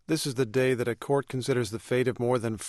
This is the day that a court considers the fate of more than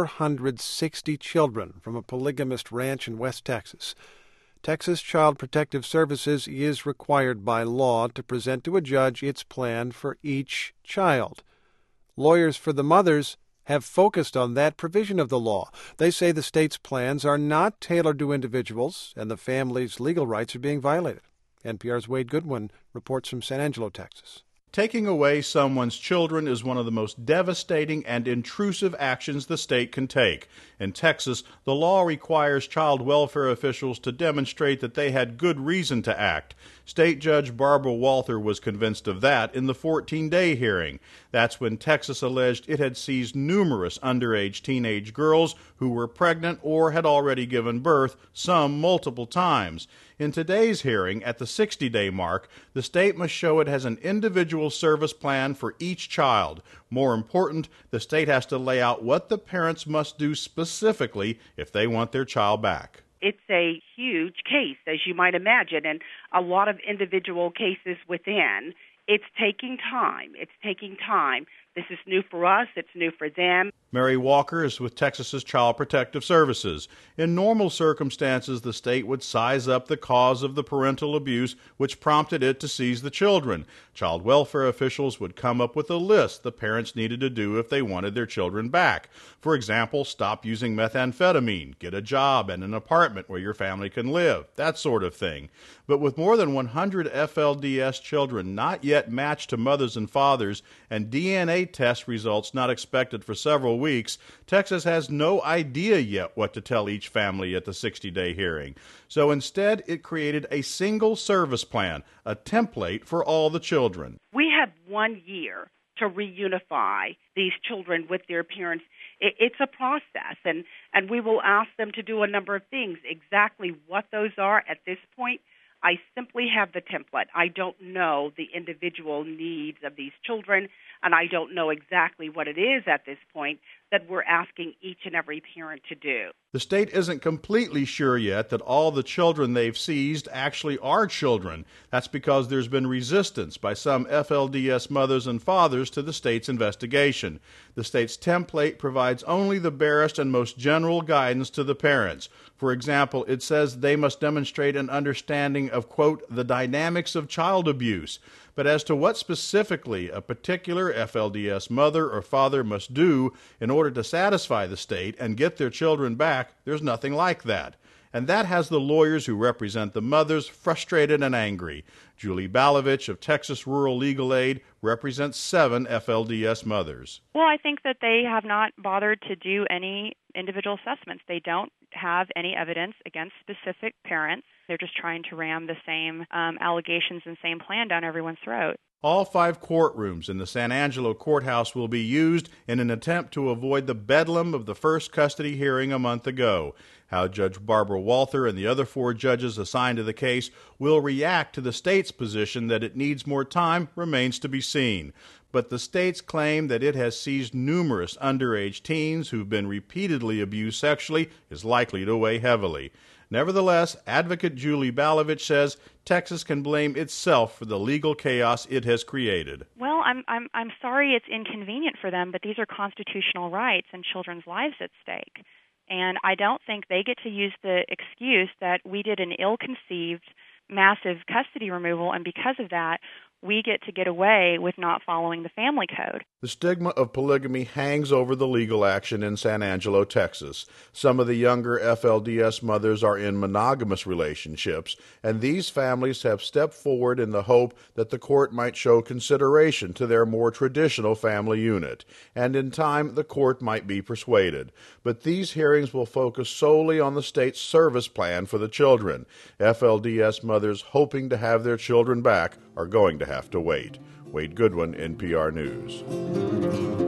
460 children from a polygamist ranch in West Texas. Texas Child Protective Services is required by law to present to a judge its plan for each child. Lawyers for the mothers have focused on that provision of the law. They say the state's plans are not tailored to individuals and the family's legal rights are being violated. NPR's Wade Goodwin reports from San Angelo, Texas. Taking away someone's children is one of the most devastating and intrusive actions the state can take. In Texas, the law requires child welfare officials to demonstrate that they had good reason to act. State Judge Barbara Walther was convinced of that in the 14-day hearing. That's when Texas alleged it had seized numerous underage teenage girls who were pregnant or had already given birth, some multiple times. In today's hearing, at the 60-day mark, the state must show it has an individual service plan for each child. More important, the state has to lay out what the parents must do specifically if they want their child back. It's a huge case, as you might imagine, and a lot of individual cases within. It's taking time. This is new for us. It's new for them. Mary Walker is with Texas's Child Protective Services. In normal circumstances, the state would size up the cause of the parental abuse which prompted it to seize the children. Child welfare officials would come up with a list the parents needed to do if they wanted their children back. For example, stop using methamphetamine, get a job and an apartment where your family can live, that sort of thing. But with more than 100 FLDS children not yet matched to mothers and fathers and DNA test results not expected for several weeks, Texas has no idea yet what to tell each family at the 60-day hearing. So instead, it created a single service plan, a template for all the children. We have 1 year to reunify these children with their parents. It's a process, and we will ask them to do a number of things. Exactly what those are at this point, I simply have the template. I don't know the individual needs of these children, and I don't know exactly what it is at this point that we're asking each and every parent to do. The state isn't completely sure yet that all the children they've seized actually are children. That's because there's been resistance by some FLDS mothers and fathers to the state's investigation. The state's template provides only the barest and most general guidance to the parents. For example, it says they must demonstrate an understanding of, quote, the dynamics of child abuse. But as to what specifically a particular FLDS mother or father must do in order to satisfy the state and get their children back, there's nothing like that. And that has the lawyers who represent the mothers frustrated and angry. Julie Balovich of Texas Rural Legal Aid represents 7 FLDS mothers. Well, I think that they have not bothered to do any individual assessments. They don't have any evidence against specific parents. They're just trying to ram the same allegations and same plan down everyone's throat. All 5 courtrooms in the San Angelo courthouse will be used in an attempt to avoid the bedlam of the first custody hearing a month ago. How Judge Barbara Walther and the other 4 judges assigned to the case will react to the state's position that it needs more time remains to be seen. But the state's claim that it has seized numerous underage teens who've been repeatedly abused sexually is likely to weigh heavily. Nevertheless, advocate Julie Balovich says Texas can blame itself for the legal chaos it has created. Well, I'm sorry it's inconvenient for them, but these are constitutional rights and children's lives at stake. And I don't think they get to use the excuse that we did an ill-conceived, massive custody removal, and because of that, we get away with not following the family code. The stigma of polygamy hangs over the legal action in San Angelo, Texas. Some of the younger FLDS mothers are in monogamous relationships, and these families have stepped forward in the hope that the court might show consideration to their more traditional family unit, and in time the court might be persuaded. But these hearings will focus solely on the state's service plan for the children. FLDS mothers hoping to have their children back are going to have to wait. Wade Goodwin, NPR News.